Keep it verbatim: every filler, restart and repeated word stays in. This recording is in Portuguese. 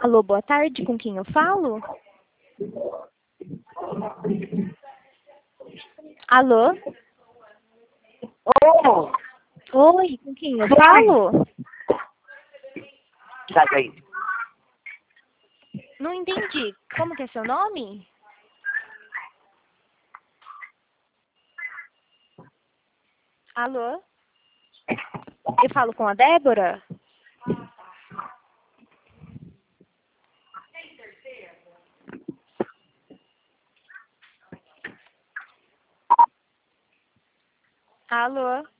Alô, boa tarde, com quem eu falo? Alô? Oh, Oi, com quem eu falo? sai daí. Não entendi. Como que é seu nome? Alô? Eu falo com a Débora? Alô?